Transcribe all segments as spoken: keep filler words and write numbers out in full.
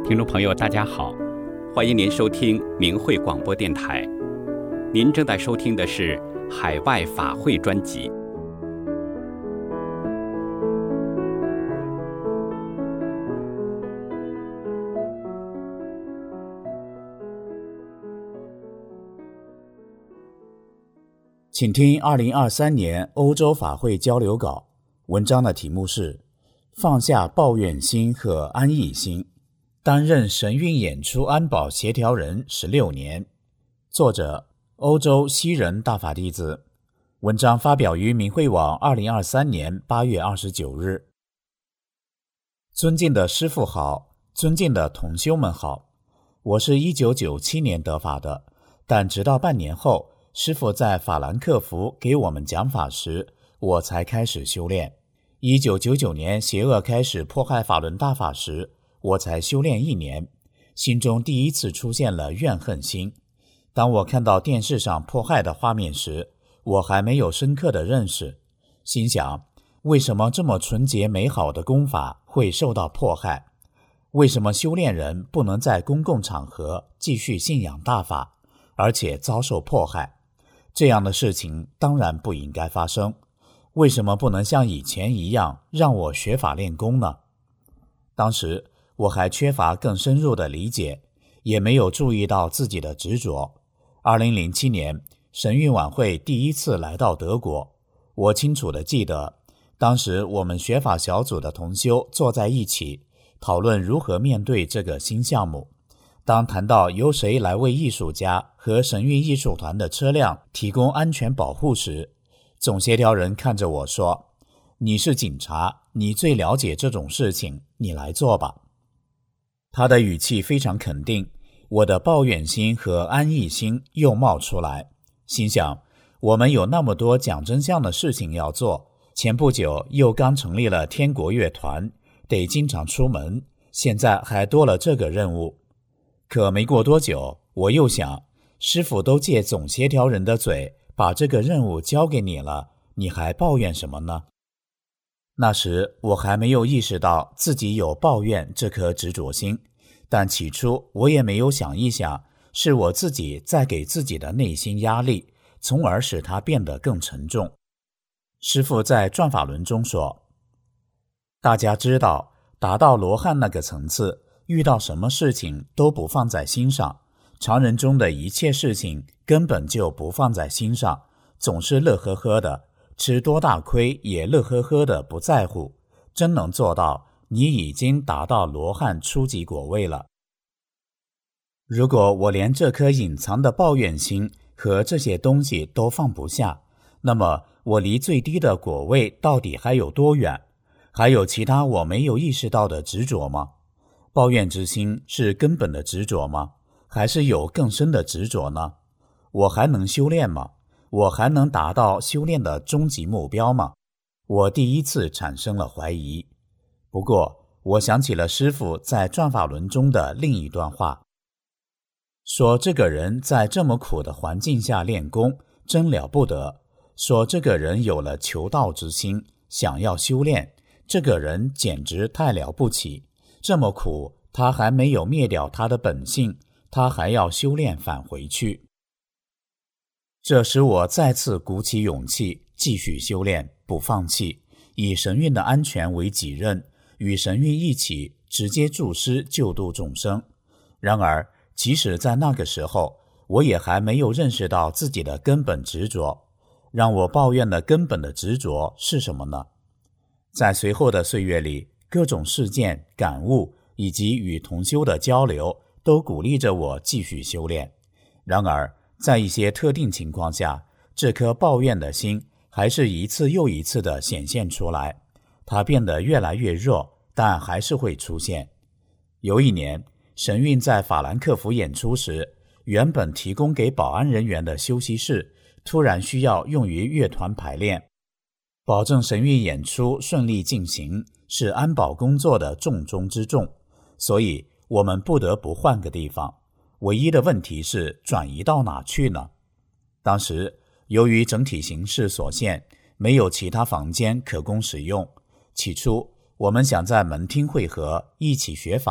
听众朋友大家好，欢迎您收听明慧广播电台。您正在收听的是海外法会专辑。 请听二零二三年欧洲法会交流稿，文章的题目是放下抱怨心和安逸心，担任神韵演出安保协调人十六年。作者欧洲西人大法弟子，文章发表于明慧网二零二三年八月二十九日。尊敬的师父好，尊敬的同修们好，我是一九九七年得法的，但直到半年后师父在法兰克福给我们讲法时，我才开始修炼。一九九九年邪恶开始迫害法轮大法时，我才修炼一年，心中第一次出现了怨恨心。当我看到电视上迫害的画面时，我还没有深刻的认识，心想为什么这么纯洁美好的功法会受到迫害？为什么修炼人不能在公共场合继续信仰大法，而且遭受迫害？这样的事情当然不应该发生，为什么不能像以前一样让我学法练功呢？当时我还缺乏更深入的理解，也没有注意到自己的执着。二零零七年神韵晚会第一次来到德国，我清楚地记得，当时我们学法小组的同修坐在一起，讨论如何面对这个新项目。当谈到由谁来为艺术家和神韵艺术团的车辆提供安全保护时，总协调人看着我说，你是警察，你最了解这种事情，你来做吧。他的语气非常肯定，我的抱怨心和安逸心又冒出来，心想我们有那么多讲真相的事情要做，前不久又刚成立了天国乐团，得经常出门，现在还多了这个任务。可没过多久，我又想，师父都借总协调人的嘴把这个任务交给你了，你还抱怨什么呢？那时我还没有意识到自己有抱怨这颗执着心，但起初我也没有想一想，是我自己在给自己的内心压力，从而使它变得更沉重。师父在转法轮中说，大家知道，达到罗汉那个层次，遇到什么事情都不放在心上，常人中的一切事情根本就不放在心上，总是乐呵呵的，吃多大亏也乐呵呵的不在乎，真能做到，你已经达到罗汉初级果位了。如果我连这颗隐藏的抱怨心和这些东西都放不下，那么我离最低的果位到底还有多远？还有其他我没有意识到的执着吗？抱怨之心是根本的执着吗？还是有更深的执着呢？我还能修炼吗？我还能达到修炼的终极目标吗？我第一次产生了怀疑。不过我想起了师父在转法轮中的另一段话，说这个人在这么苦的环境下练功真了不得，说这个人有了求道之心，想要修炼，这个人简直太了不起，这么苦他还没有灭掉他的本性，他还要修炼返回去。这使我再次鼓起勇气，继续修炼，不放弃，以神韵的安全为己任，与神韵一起直接助师救度众生。然而即使在那个时候，我也还没有认识到自己的根本执着。让我抱怨的根本的执着是什么呢？在随后的岁月里，各种事件、感悟以及与同修的交流都鼓励着我继续修炼。然而在一些特定情况下，这颗抱怨的心还是一次又一次地显现出来，它变得越来越弱，但还是会出现。有一年神韵在法兰克福演出时，原本提供给保安人员的休息室突然需要用于乐团排练，保证神韵演出顺利进行是安保工作的重中之重，所以我们不得不换个地方。唯一的问题是转移到哪去呢？当时由于整体形势所限，没有其他房间可供使用。起初我们想在门厅会合，一起学法，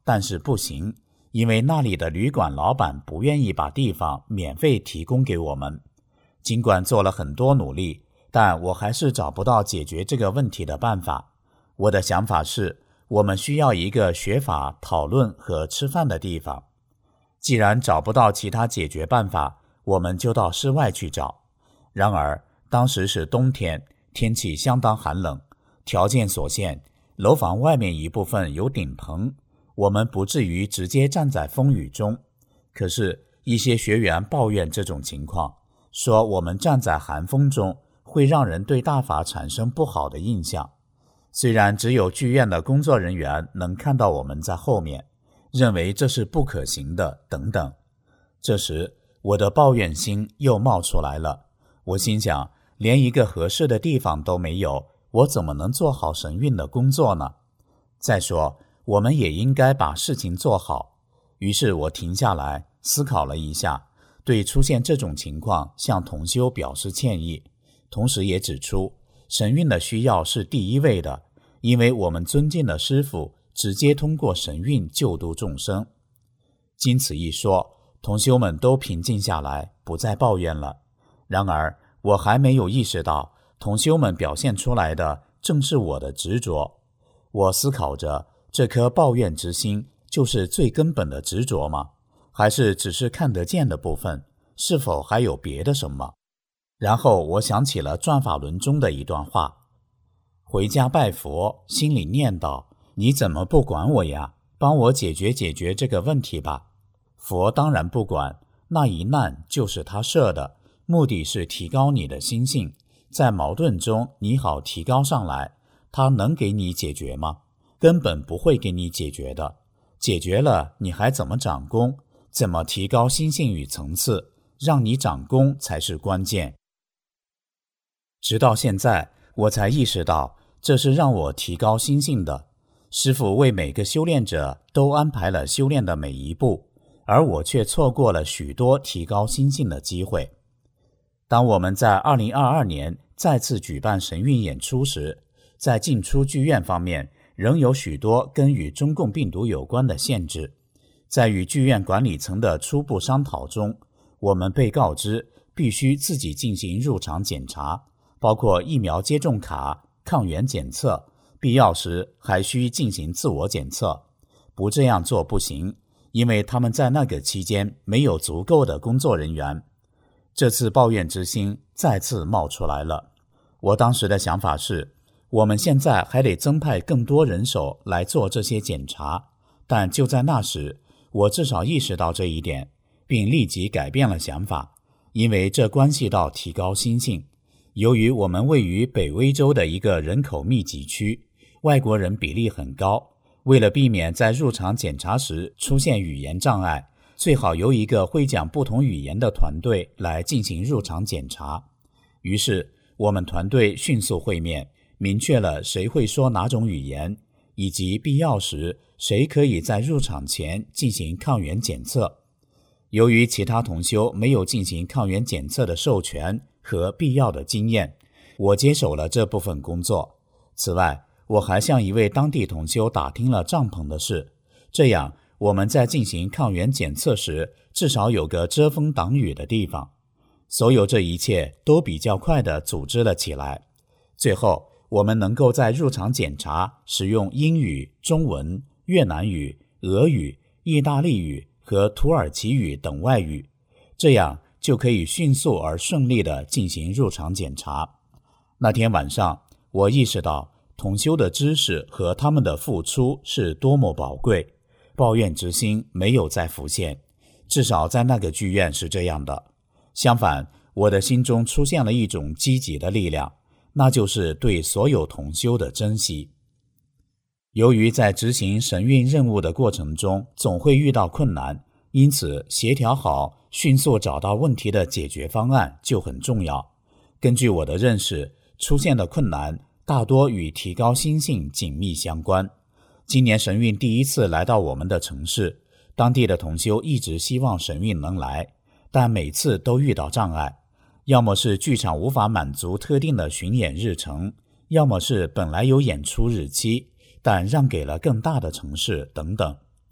但是不行，因为那里的旅馆老板不愿意把地方免费提供给我们。尽管做了很多努力，但我还是找不到解决这个问题的办法。我的想法是，我们需要一个学法、讨论和吃饭的地方。既然找不到其他解决办法，我们就到室外去找。然而，当时是冬天，天气相当寒冷，条件所限，楼房外面一部分有顶棚，我们不至于直接站在风雨中。可是，一些学员抱怨这种情况，说我们站在寒风中会让人对大法产生不好的印象。虽然只有剧院的工作人员能看到我们在后面，认为这是不可行的等等。这时我的抱怨心又冒出来了，我心想，连一个合适的地方都没有，我怎么能做好神韵的工作呢？再说我们也应该把事情做好。于是我停下来思考了一下，对出现这种情况向同修表示歉意，同时也指出神韵的需要是第一位的，因为我们尊敬的师父直接通过神韵救度众生。经此一说，同修们都平静下来，不再抱怨了。然而我还没有意识到，同修们表现出来的正是我的执着。我思考着，这颗抱怨之心就是最根本的执着吗？还是只是看得见的部分？是否还有别的什么？然后我想起了转法轮中的一段话：回家拜佛，心里念叨，你怎么不管我呀？帮我解决解决这个问题吧。佛当然不管，那一难就是他设的，目的是提高你的心性，在矛盾中你好提高上来。他能给你解决吗？根本不会给你解决的。解决了，你还怎么长功？怎么提高心性与层次？让你长功才是关键。直到现在，我才意识到，这是让我提高心性的。师父为每个修炼者都安排了修炼的每一步，而我却错过了许多提高心性的机会。当我们在二零二二年再次举办神韵演出时，在进出剧院方面仍有许多跟与中共病毒有关的限制。在与剧院管理层的初步商讨中，我们被告知必须自己进行入场检查，包括疫苗接种卡、抗原检测，必要时还需进行自我检测。不这样做不行，因为他们在那个期间没有足够的工作人员。这次抱怨之心再次冒出来了。我当时的想法是，我们现在还得增派更多人手来做这些检查，但就在那时，我至少意识到这一点，并立即改变了想法，因为这关系到提高心性。由于我们位于北威州的一个人口密集区，外国人比例很高，为了避免在入场检查时出现语言障碍，最好由一个会讲不同语言的团队来进行入场检查。于是我们团队迅速会面，明确了谁会说哪种语言，以及必要时谁可以在入场前进行抗原检测。由于其他同修没有进行抗原检测的授权和必要的经验，我接手了这部分工作。此外，我还向一位当地同修打听了帐篷的事，这样我们在进行抗原检测时至少有个遮风挡雨的地方。所有这一切都比较快地组织了起来。最后，我们能够在入场检查使用英语、中文、越南语、俄语、意大利语和土耳其语等外语，这样就可以迅速而顺利地进行入场检查。那天晚上，我意识到同修的知识和他们的付出是多么宝贵，抱怨之心没有再浮现，至少在那个剧院是这样的。相反，我的心中出现了一种积极的力量，那就是对所有同修的珍惜。由于在执行神韵任务的过程中总会遇到困难，因此协调好迅速找到问题的解决方案就很重要。根据我的认识，出现的困难大多与提高心性紧密相关。今年神韵第一次来到我们的城市，当地的同修一直希望神韵能来，但每次都遇到障碍，要么是剧场无法满足特定的巡演日程，要么是本来有演出日期但让给了更大的城市等等。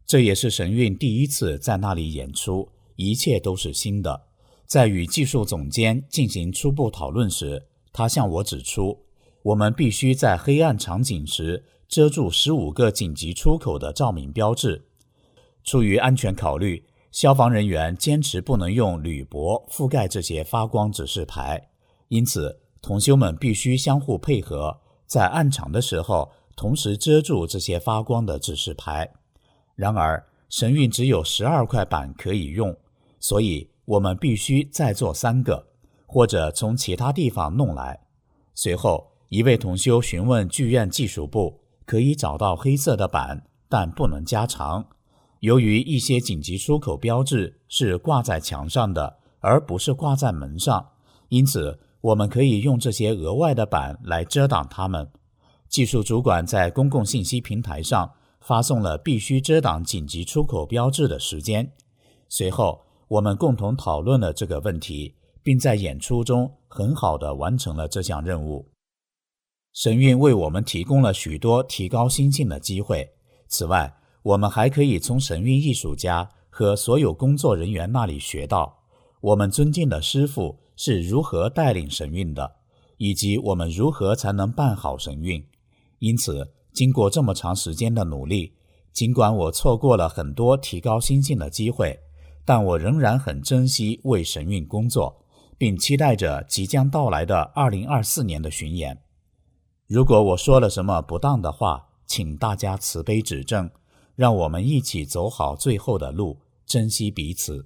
这也是神韵第一次在那里演出，一切都是新的。在与技术总监进行初步讨论时，他向我指出，我们必须在黑暗场景时遮住十五个紧急出口的照明标志。出于安全考虑，消防人员坚持不能用铝箔覆盖这些发光指示牌，因此同修们必须相互配合，在暗场的时候同时遮住这些发光的指示牌。然而神韵只有十二块板可以用，所以我们必须再做三个，或者从其他地方弄来。随后一位同修询问剧院技术部可以找到黑色的板，但不能加长。由于一些紧急出口标志是挂在墙上的，而不是挂在门上，因此我们可以用这些额外的板来遮挡它们。技术主管在公共信息平台上发送了必须遮挡紧急出口标志的时间。随后我们共同讨论了这个问题，并在演出中很好地完成了这项任务。神韵为我们提供了许多提高心性的机会。此外，我们还可以从神韵艺术家和所有工作人员那里学到，我们尊敬的师父是如何带领神韵的，以及我们如何才能办好神韵。因此，经过这么长时间的努力，尽管我错过了很多提高心性的机会，但我仍然很珍惜为神韵工作，并期待着即将到来的二零二四年的巡演。如果我说了什么不当的话，请大家慈悲指正，让我们一起走好最后的路，珍惜彼此。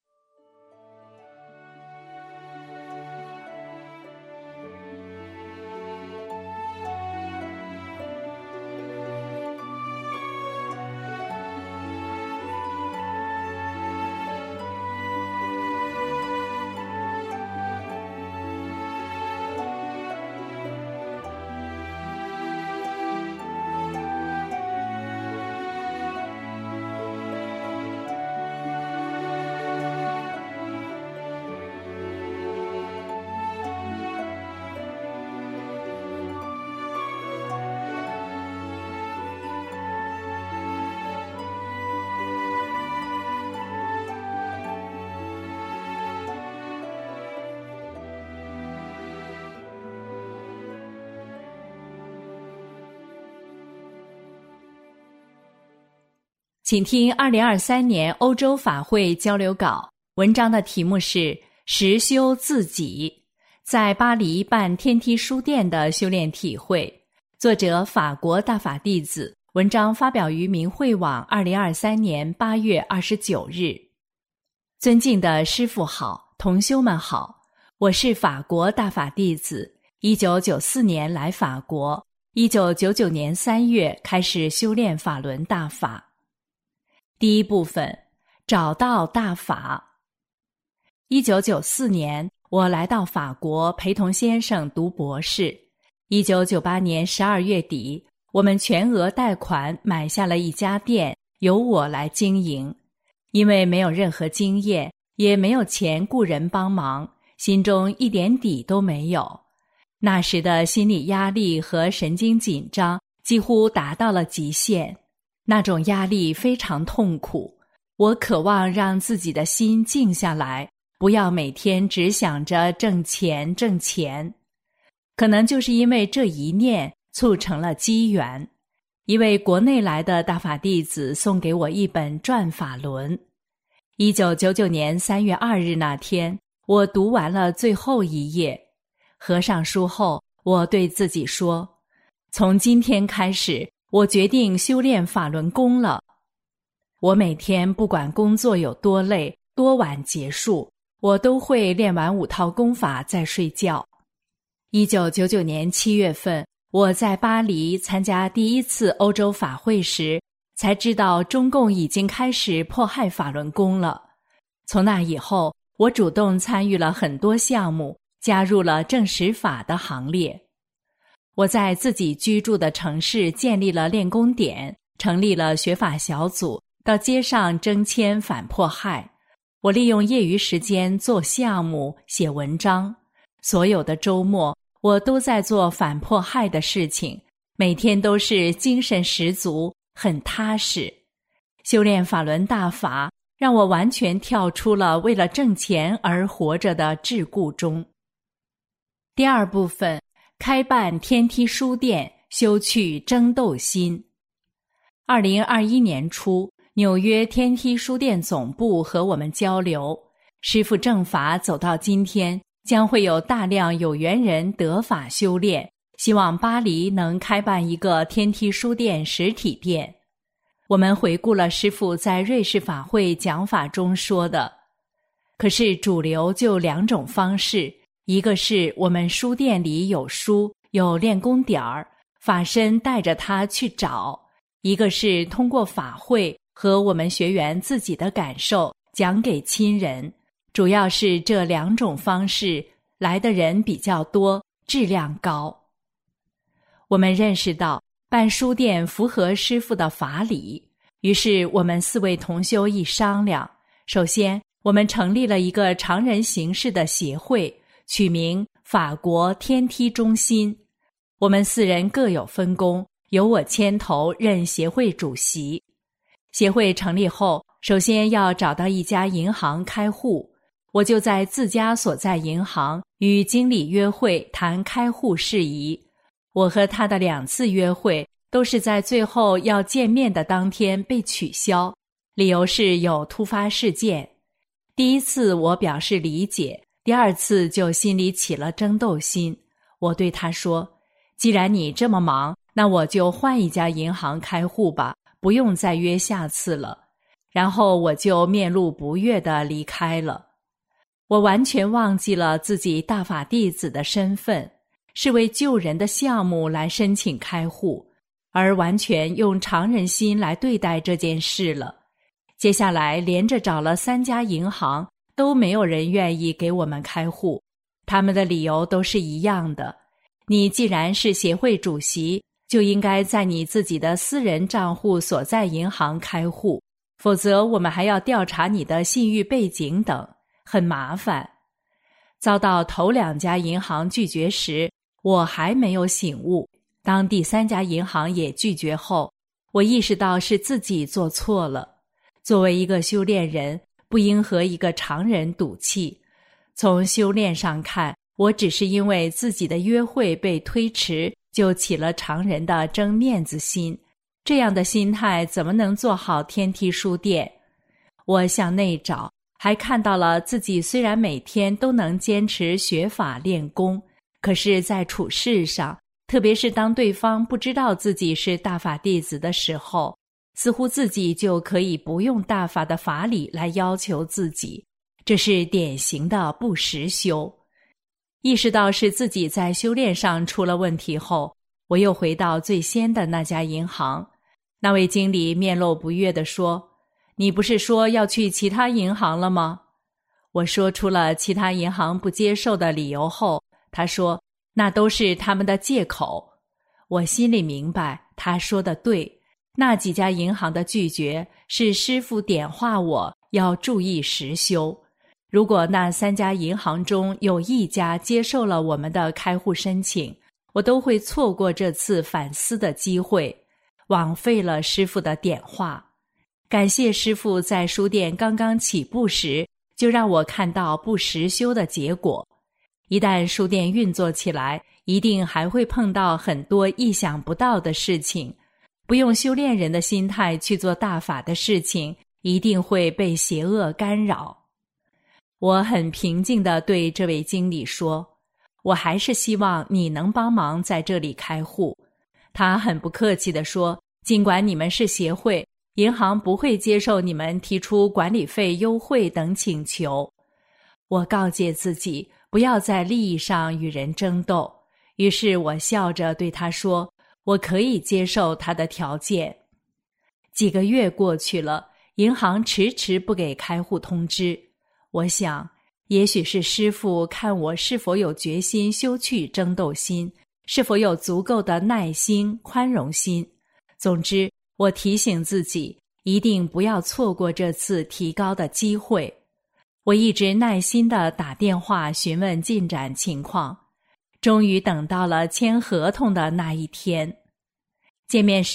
请听二零二三年欧洲法会交流稿，文章的题目是实修自己，在巴黎办天梯书店的修炼体会，作者法国大法弟子，文章发表于明慧网二零二三年八月二十九日。尊敬的师父好，同修们好，我是法国大法弟子，一九九四年来法国，一九九九年三月开始修炼法轮大法。第一部分，找到大法。一九九四年，我来到法国陪同先生读博士。一九九八年十二月底，我们全额贷款买下了一家店，由我来经营。因为没有任何经验，也没有钱雇人帮忙，心中一点底都没有。那时的心理压力和神经紧张几乎达到了极限。那种压力非常痛苦，我渴望让自己的心静下来，不要每天只想着挣钱挣钱。可能就是因为这一念促成了机缘，一位国内来的大法弟子送给我一本转法轮。一九九九年三月二日那天，我读完了最后一页，合上书后，我对自己说，从今天开始，我决定修炼法轮功了。我每天不管工作有多累，多晚结束，我都会练完五套功法再睡觉。一九九九年七月份，我在巴黎参加第一次欧洲法会时，才知道中共已经开始迫害法轮功了。从那以后，我主动参与了很多项目，加入了正实法的行列。我在自己居住的城市建立了练功点，成立了学法小组，到街上征签反迫害。我利用业余时间做项目、写文章。所有的周末，我都在做反迫害的事情，每天都是精神十足，很踏实。 修炼法轮大法，让我完全跳出了为了挣钱而活着的桎梏中。第二部分，开办天梯书店，修去争斗心。二零二一年初，纽约天梯书店总部和我们交流，师父正法走到今天，将会有大量有缘人得法修炼，希望巴黎能开办一个天梯书店实体店。我们回顾了师父在瑞士法会讲法中说的，可是主流就两种方式，一个是我们书店里有书，有练功点儿，法身带着他去找；一个是通过法会和我们学员自己的感受讲给亲人，主要是这两种方式来的人比较多，质量高。我们认识到办书店符合师父的法理，于是我们四位同修一商量，首先我们成立了一个常人形式的协会，取名法国天梯中心。我们四人各有分工，由我牵头任协会主席。协会成立后，首先要找到一家银行开户，我就在自家所在银行与经理约会谈开户事宜。我和他的两次约会都是在最后要见面的当天被取消，理由是有突发事件。第一次我表示理解，第二次就心里起了争斗心。我对他说，既然你这么忙，那我就换一家银行开户吧，不用再约下次了。然后我就面露不悦地离开了。我完全忘记了自己大法弟子的身份，是为救人的项目来申请开户，而完全用常人心来对待这件事了。接下来连着找了三家银行，都没有人愿意给我们开户，他们的理由都是一样的。你既然是协会主席，就应该在你自己的私人账户所在银行开户，否则我们还要调查你的信誉背景等，很麻烦。遭到头两家银行拒绝时，我还没有醒悟，当第三家银行也拒绝后，我意识到是自己做错了。作为一个修炼人，不应和一个常人赌气。从修炼上看，我只是因为自己的约会被推迟，就起了常人的争面子心，这样的心态怎么能做好天梯书店？我向内找，还看到了自己虽然每天都能坚持学法练功，可是在处事上，特别是当对方不知道自己是大法弟子的时候，似乎自己就可以不用大法的法理来要求自己，这是典型的不实修。意识到是自己在修炼上出了问题后，我又回到最先的那家银行。那位经理面露不悦地说，你不是说要去其他银行了吗？我说出了其他银行不接受的理由后，他说，那都是他们的借口。我心里明白，他说的对，那几家银行的拒绝是师父点化我要注意实修。如果那三家银行中有一家接受了我们的开户申请，我都会错过这次反思的机会，枉费了师父的点化。感谢师父在书店刚刚起步时，就让我看到不实修的结果。一旦书店运作起来，一定还会碰到很多意想不到的事情。不用修炼人的心态去做大法的事情，一定会被邪恶干扰。我很平静地对这位经理说，我还是希望你能帮忙在这里开户。他很不客气地说，尽管你们是协会，银行不会接受你们提出管理费优惠等请求。我告诫自己不要在利益上与人争斗，于是我笑着对他说，我可以接受他的条件。几个月过去了，银行迟迟不给开户通知。我想，也许是师父看我是否有决心修去争斗心，是否有足够的耐心、宽容心。总之，我提醒自己，一定不要错过这次提高的机会。我一直耐心地打电话询问进展情况，终于等到了签合同的那一天。见面时，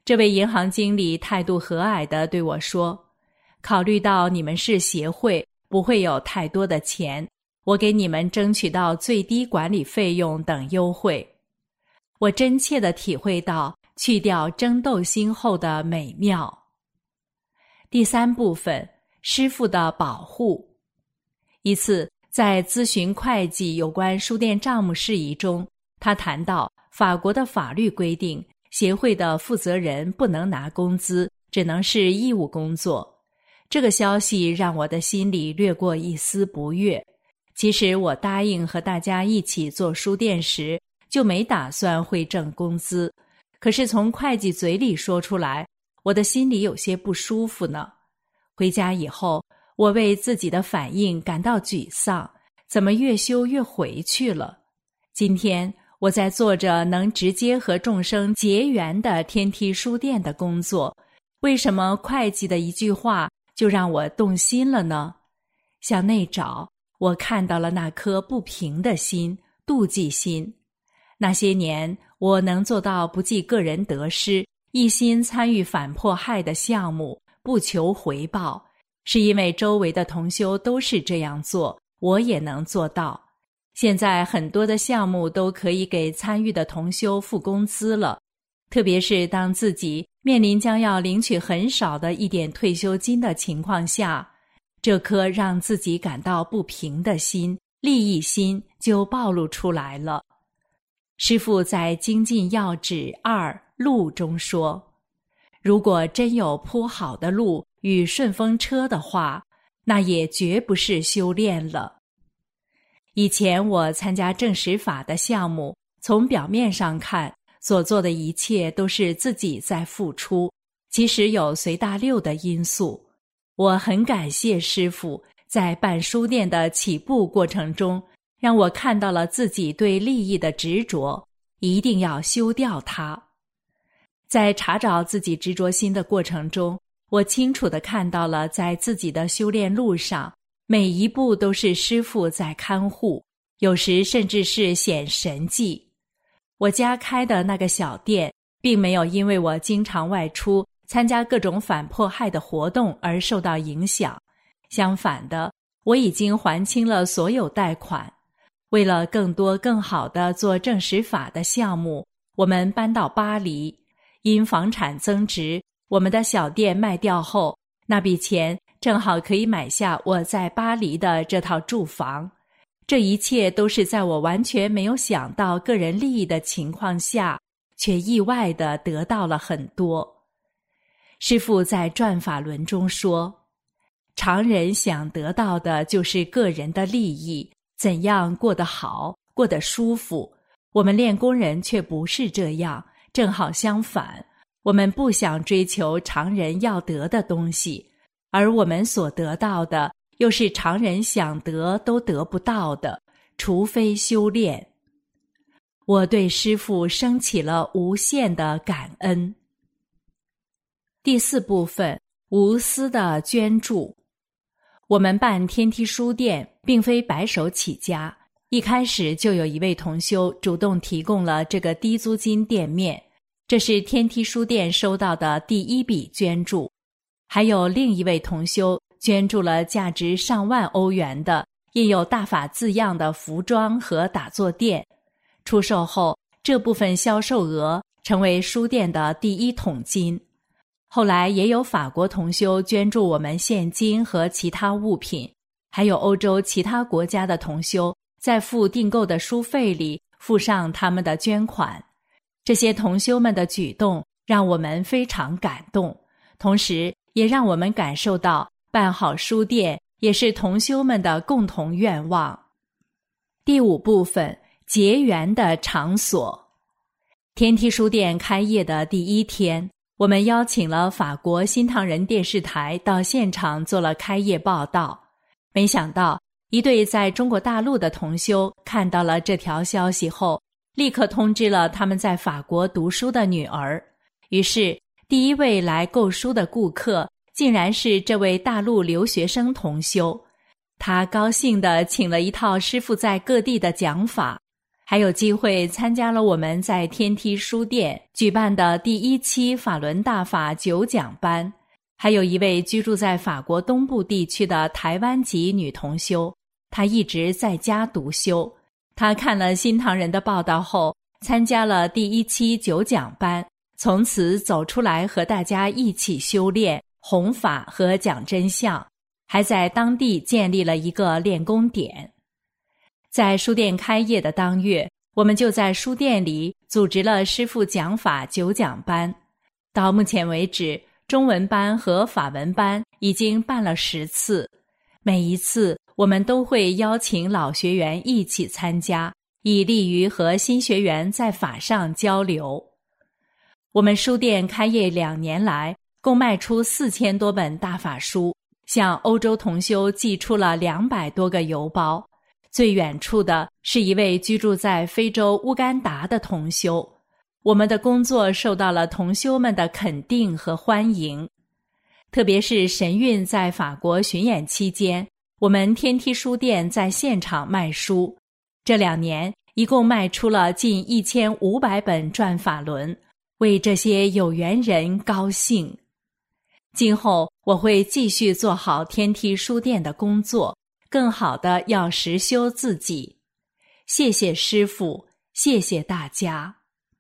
这位银行经理态度和蔼地对我说，考虑到你们是协会，不会有太多的钱，我给你们争取到最低管理费用等优惠。我真切地体会到去掉争斗心后的美妙。第三部分，师父的保护。一次，在咨询会计有关书店账目事宜中，他谈到法国的法律规定，协会的负责人不能拿工资，只能是义务工作。这个消息让我的心里掠过一丝不悦。其实我答应和大家一起做书店时，就没打算会挣工资，可是从会计嘴里说出来，我的心里有些不舒服呢。回家以后，我为自己的反应感到沮丧，怎么越修越回去了？今天我在做着能直接和众生结缘的天梯书店的工作，为什么会计的一句话就让我动心了呢？向内找，我看到了那颗不平的心，妒忌心。那些年，我能做到不计个人得失，一心参与反迫害的项目，不求回报，是因为周围的同修都是这样做，我也能做到。现在很多的项目都可以给参与的同修付工资了，特别是当自己面临将要领取很少的一点退休金的情况下，这颗让自己感到不平的心，利益心就暴露出来了。师父在精进要旨二路中说，如果真有铺好的路与顺风车的话，那也绝不是修炼了。以前我参加正实法的项目，从表面上看，所做的一切都是自己在付出，其实有随大溜的因素。我很感谢师父在办书店的起步过程中，让我看到了自己对利益的执着，一定要修掉它。在查找自己执着心的过程中，我清楚地看到了在自己的修炼路上，每一步都是师父在看护，有时甚至是显神迹。我家开的那个小店，并没有因为我经常外出参加各种反迫害的活动而受到影响，相反的，我已经还清了所有贷款。为了更多更好地做正实法的项目，我们搬到巴黎。因房产增值，我们的小店卖掉后，那笔钱正好可以买下我在巴黎的这套住房。这一切都是在我完全没有想到个人利益的情况下，却意外地得到了很多。师父在转法轮中说，常人想得到的就是个人的利益，怎样过得好，过得舒服。我们练功人却不是这样，正好相反，我们不想追求常人要得的东西，而我们所得到的又是常人想得都得不到的，除非修炼。我对师父升起了无限的感恩。第四部分，无私的捐助。我们办天梯书店并非白手起家，一开始就有一位同修主动提供了这个低租金店面，这是天梯书店收到的第一笔捐助。还有另一位同修捐助了价值上万欧元的印有大法字样的服装和打坐垫，出售后这部分销售额成为书店的第一桶金。后来也有法国同修捐助我们现金和其他物品，还有欧洲其他国家的同修在付订购的书费里附上他们的捐款。这些同修们的举动让我们非常感动，同时也让我们感受到办好书店也是同修们的共同愿望。第五部分，结缘的场所。天梯书店开业的第一天，我们邀请了法国新唐人电视台到现场做了开业报道。没想到一对在中国大陆的同修看到了这条消息后，立刻通知了他们在法国读书的女儿。于是第一位来购书的顾客竟然是这位大陆留学生同修。他高兴地请了一套师父在各地的讲法。 还有机会参加了我们在天梯书店举办的第一期法轮大法九讲班，还有一位居住在法国东部地区的台湾籍女同修，她一直在家独修。她看了新唐人的报道后，参加了第一期九讲班，从此走出来和大家一起修炼、弘法和讲真相，还在当地建立了一个练功点。在书店开业的当月，我们就在书店里组织了师父讲法九讲班。到目前为止，中文班和法文班已经办了十次，每一次我们都会邀请老学员一起参加，以利于和新学员在法上交流。我们书店开业两年来，共卖出四千多本大法书，向欧洲同修寄出了两百多个邮包。最远处的是一位居住在非洲乌干达的同修，我们的工作受到了同修们的肯定和欢迎。特别是神韵在法国巡演期间，我们天梯书店在现场卖书，这两年一共卖出了近一千五百本转法轮，为这些有缘人高兴。今后我会继续做好天梯书店的工作，更好的要实修自己。谢谢师父，谢谢大家。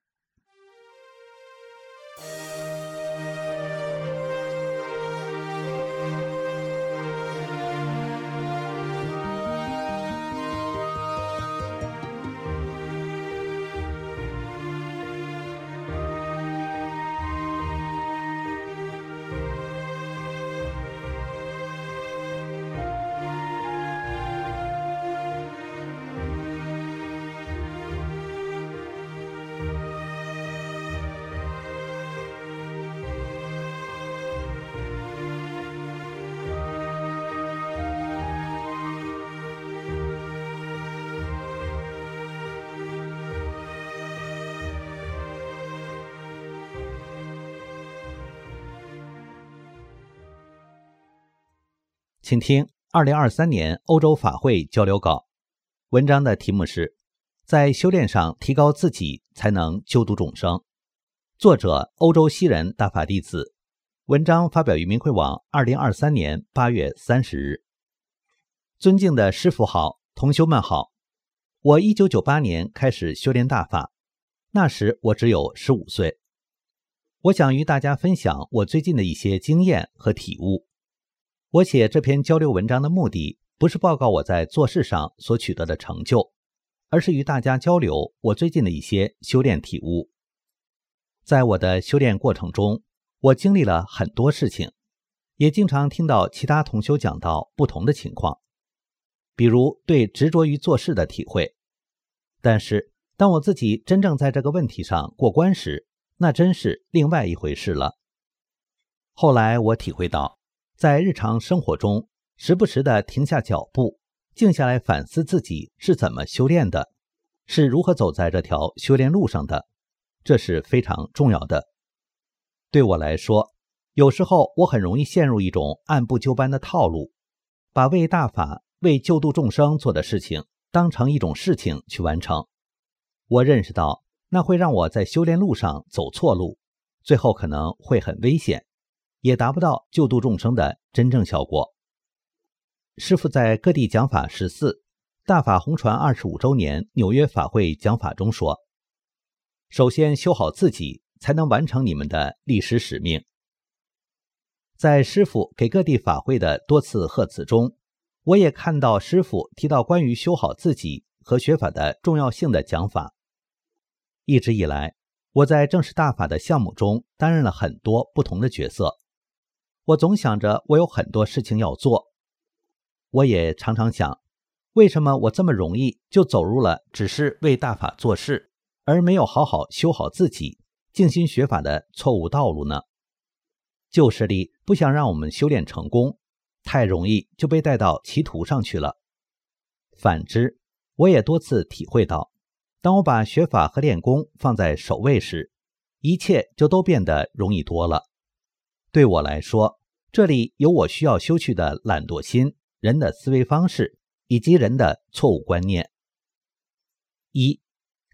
请听二零二三年欧洲法会交流稿。文章的题目是在修炼上提高自己才能救度众生，作者欧洲西人大法弟子。文章发表于明慧网二零二三年八月三十日。尊敬的师父好，同修们好。我一九九八年开始修炼大法，那时我只有十五岁。我想与大家分享我最近的一些经验和体悟。我写这篇交流文章的目的不是报告我在做事上所取得的成就，而是与大家交流我最近的一些修炼体悟。在我的修炼过程中，我经历了很多事情，也经常听到其他同修讲到不同的情况，比如对执着于做事的体会。但是当我自己真正在这个问题上过关时，那真是另外一回事了。后来我体会到，在日常生活中时不时地停下脚步，静下来反思自己是怎么修炼的，是如何走在这条修炼路上的，这是非常重要的。对我来说，有时候我很容易陷入一种按部就班的套路，把为大法、为救度众生做的事情当成一种事情去完成。我认识到那会让我在修炼路上走错路，最后可能会很危险，也达不到救度众生的真正效果。师父在各地讲法十四大法弘传二十五周年纽约法会讲法中说，首先修好自己，才能完成你们的历史使命。在师父给各地法会的多次贺词中，我也看到师父提到关于修好自己和学法的重要性的讲法。一直以来，我在正式大法的项目中担任了很多不同的角色，我总想着我有很多事情要做。我也常常想，为什么我这么容易就走入了只是为大法做事，而没有好好修好自己、静心学法的错误道路呢？旧势力不想让我们修炼成功，太容易就被带到歧途上去了。反之，我也多次体会到，当我把学法和练功放在首位时，一切就都变得容易多了。对我来说，这里有我需要修去的懒惰心、人的思维方式以及人的错误观念。一、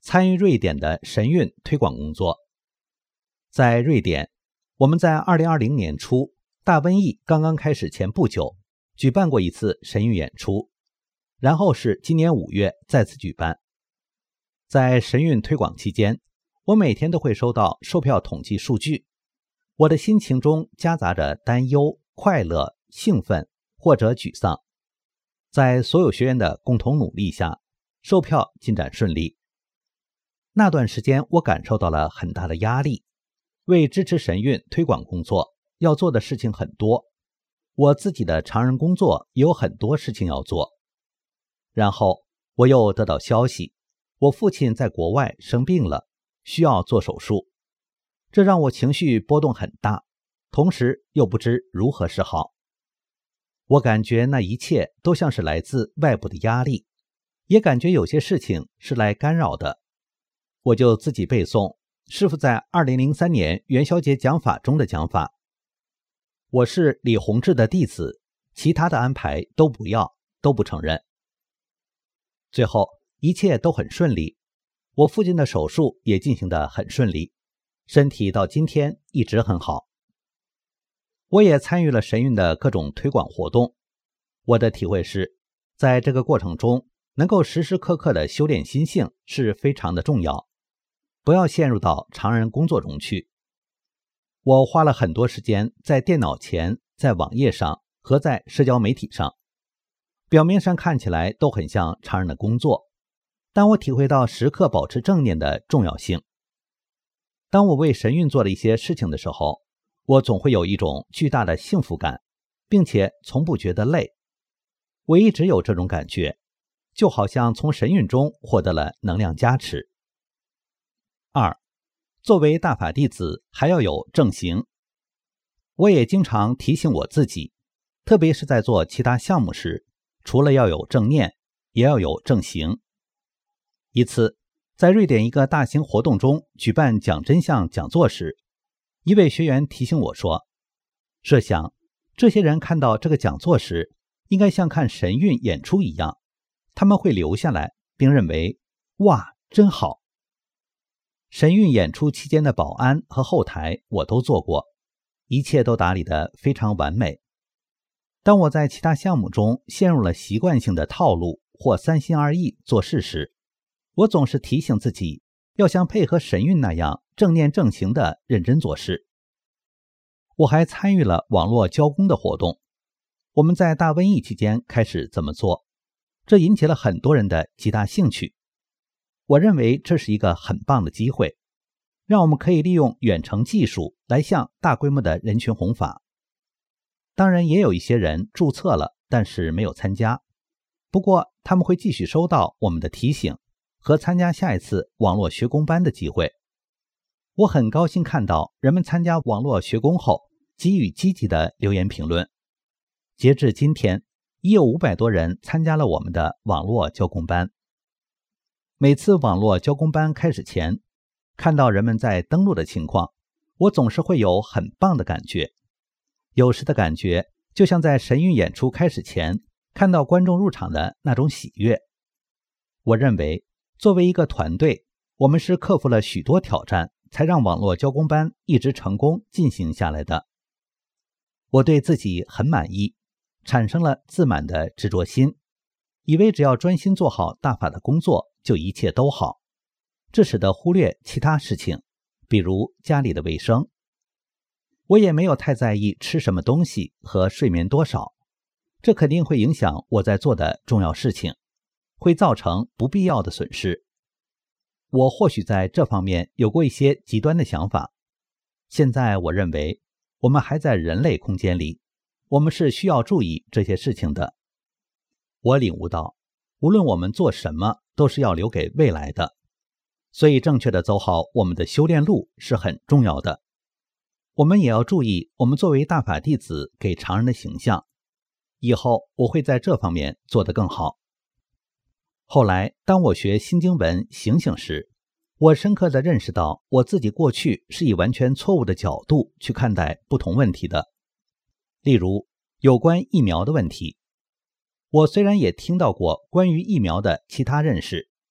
参与瑞典的神韵推广工作。在瑞典，我们在二零二零年初大瘟疫刚刚开始前不久举办过一次神韵演出，然后是今年五月再次举办。在神韵推广期间，我每天都会收到售票统计数据，我的心情中夹杂着担忧、快乐、兴奋或者沮丧。在所有学员的共同努力下，售票进展顺利。那段时间我感受到了很大的压力，为支持神韵推广工作要做的事情很多，我自己的常人工作也有很多事情要做。然后我又得到消息，我父亲在国外生病了，需要做手术，这让我情绪波动很大，同时又不知如何是好。我感觉那一切都像是来自外部的压力，也感觉有些事情是来干扰的。我就自己背诵师父在二零零三年元宵节讲法中的讲法：我是李洪志的弟子，其他的安排都不要，都不承认。最后一切都很顺利，我父亲的手术也进行得很顺利，身体到今天一直很好。我也参与了神韵的各种推广活动，我的体会是，在这个过程中能够时时刻刻的修炼心性是非常的重要，不要陷入到常人工作中去。我花了很多时间在电脑前，在网页上和在社交媒体上，表面上看起来都很像常人的工作，但我体会到时刻保持正念的重要性。当我为神韵做了一些事情的时候，我总会有一种巨大的幸福感，并且从不觉得累。我一直有这种感觉，就好像从神韵中获得了能量加持。二，作为大法弟子还要有正行。我也经常提醒我自己，特别是在做其他项目时，除了要有正念，也要有正行。一次，在瑞典一个大型活动中举办讲真相讲座时，一位学员提醒我说，设想这些人看到这个讲座时，应该像看神韵演出一样，他们会留下来并认为，哇，真好。神韵演出期间的保安和后台我都做过，一切都打理得非常完美。当我在其他项目中陷入了习惯性的套路或三心二意做事时，我总是提醒自己要像配合神韵那样正念正行地认真做事。我还参与了网络教功的活动，我们在大瘟疫期间开始这么做，这引起了很多人的极大兴趣。我认为这是一个很棒的机会，让我们可以利用远程技术来向大规模的人群弘法。当然也有一些人注册了，但是没有参加，不过他们会继续收到我们的提醒和参加下一次网络学功班的机会。我很高兴看到人们参加网络学功后给予积极的留言评论。截至今天，已有五百多人参加了我们的网络教功班。每次网络教功班开始前，看到人们在登录的情况，我总是会有很棒的感觉。有时的感觉就像在神韵演出开始前看到观众入场的那种喜悦。我认为作为一个团队，我们是克服了许多挑战，才让网络教功班一直成功进行下来的。我对自己很满意，产生了自满的执着心，以为只要专心做好大法的工作，就一切都好。这使得忽略其他事情，比如家里的卫生。我也没有太在意吃什么东西和睡眠多少，这肯定会影响我在做的重要事情，会造成不必要的损失。我或许在这方面有过一些极端的想法，现在我认为我们还在人类空间里，我们是需要注意这些事情的。我领悟到，无论我们做什么，都是要留给未来的，所以正确的走好我们的修炼路是很重要的。我们也要注意我们作为大法弟子给常人的形象，以后我会在这方面做得更好。后来当我学心经文醒醒时，我深刻地认识到我自己过去是以完全错误的角度去看待不同问题的。例如有关疫苗的问题，我虽然也听到过关于疫苗的其他认识，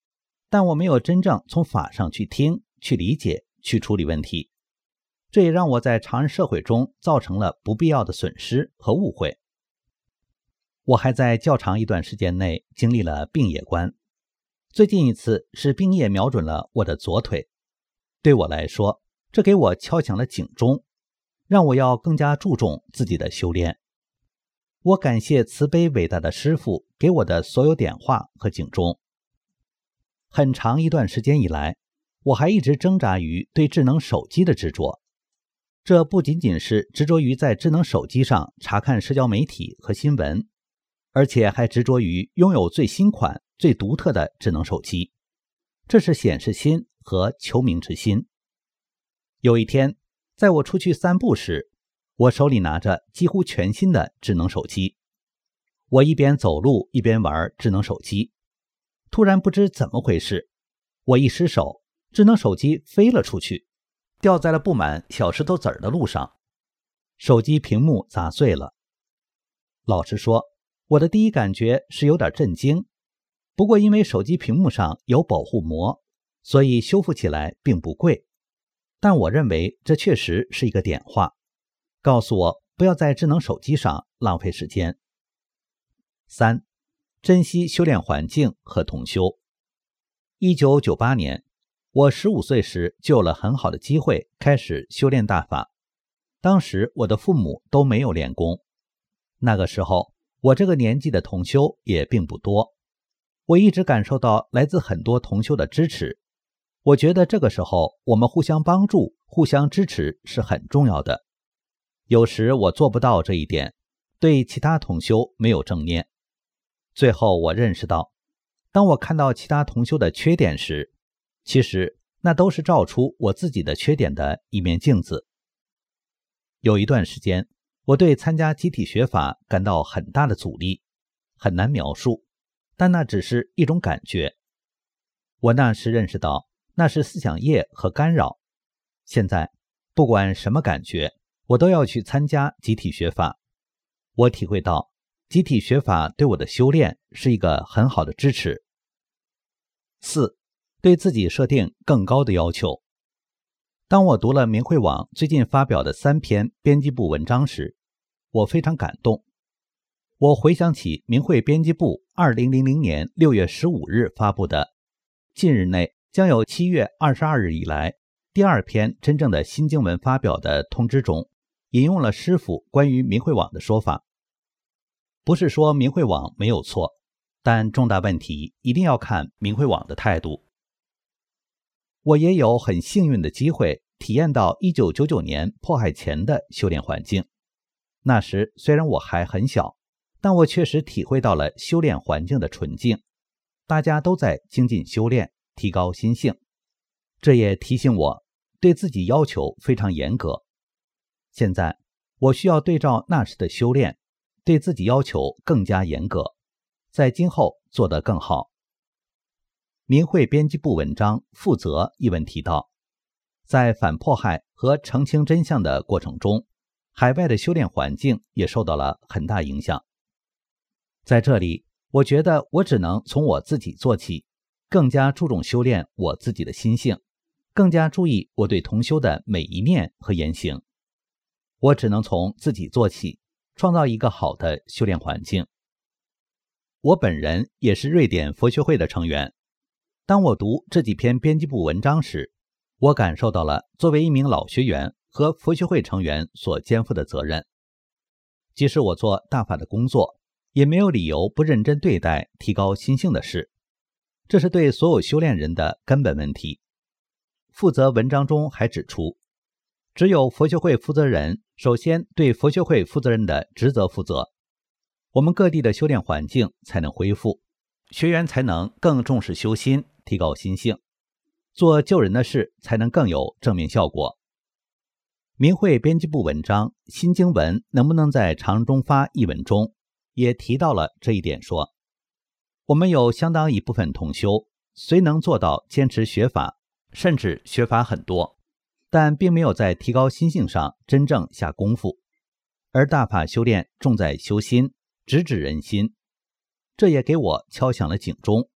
但我没有真正从法上去听、去理解、去处理问题，这也让我在常人社会中造成了不必要的损失和误会。我还在较长一段时间内经历了病野观，最近一次是病叶瞄准了我的左腿。对我来说，这给我敲响了警钟，让我要更加注重自己的修炼。我感谢慈悲伟大的师父给我的所有点化和警钟。很长一段时间以来，我还一直挣扎于对智能手机的执着。这不仅仅是执着于在智能手机上查看社交媒体和新闻，而且还执着于拥有最新款、最独特的智能手机。这是显示心和求名之心。有一天，在我出去散步时，我手里拿着几乎全新的智能手机。我一边走路一边玩智能手机。突然不知怎么回事，我一失手，智能手机飞了出去，掉在了布满小石头子儿的路上，手机屏幕砸碎了。老实说，我的第一感觉是有点震惊，不过因为手机屏幕上有保护膜，所以修复起来并不贵。但我认为这确实是一个点化，告诉我不要在智能手机上浪费时间。三、珍惜修炼环境和同修。一九九八年，我十五岁时就有了很好的机会开始修炼大法。当时我的父母都没有练功，那个时候我这个年纪的同修也并不多。我一直感受到来自很多同修的支持，我觉得这个时候我们互相帮助、互相支持是很重要的。有时我做不到这一点，对其他同修没有正念。最后我认识到，当我看到其他同修的缺点时，其实那都是照出我自己的缺点的一面镜子。有一段时间，我对参加集体学法感到很大的阻力，很难描述，但那只是一种感觉。我那时认识到，那是思想业和干扰。现在，不管什么感觉，我都要去参加集体学法。我体会到，集体学法对我的修炼是一个很好的支持。四、对自己设定更高的要求。当我读了明慧网最近发表的三篇编辑部文章时，我非常感动。我回想起明慧编辑部二零零零年六月十五日发布的近日内将有七月二十二日以来第二篇真正的新经文发表的通知中，引用了师父关于明慧网的说法。不是说明慧网没有错，但重大问题一定要看明慧网的态度。我也有很幸运的机会体验到一九九九年迫害前的修炼环境。那时虽然我还很小，但我确实体会到了修炼环境的纯净，大家都在精进修炼，提高心性。这也提醒我对自己要求非常严格。现在我需要对照那时的修炼，对自己要求更加严格，在今后做得更好。明慧编辑部文章负责一文提到，在反迫害和澄清真相的过程中，海外的修炼环境也受到了很大影响。在这里，我觉得我只能从我自己做起，更加注重修炼我自己的心性，更加注意我对同修的每一面和言行。我只能从自己做起，创造一个好的修炼环境。我本人也是瑞典佛学会的成员。当我读这几篇编辑部文章时，我感受到了作为一名老学员和佛学会成员所肩负的责任。即使我做大法的工作，也没有理由不认真对待提高心性的事，这是对所有修炼人的根本问题。负责文章中还指出，只有佛学会负责人首先对佛学会负责人的职责负责，我们各地的修炼环境才能恢复，学员才能更重视修心，提高心性，做救人的事才能更有正面效果。明慧编辑部文章新经文能不能在常中发一文中也提到了这一点，说我们有相当一部分同修虽能做到坚持学法，甚至学法很多，但并没有在提高心性上真正下功夫，而大法修炼重在修心，直指人心。这也给我敲响了警钟，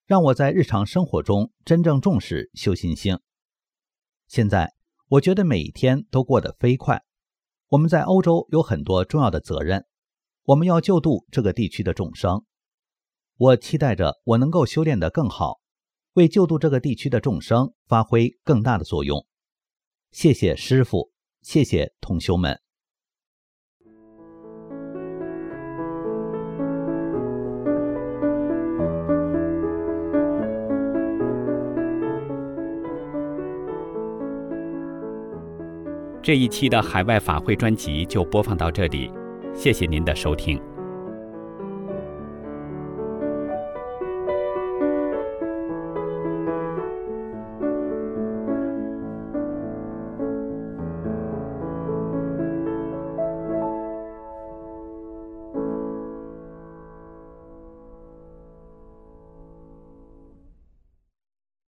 让我在日常生活中真正重视修信心。现在我觉得每一天都过得飞快。我们在欧洲有很多重要的责任，我们要救度这个地区的众生。我期待着我能够修炼得更好，为救度这个地区的众生发挥更大的作用。谢谢师父，谢谢同修们。 这一期的海外法会专辑就播放到这里，谢谢您的收听。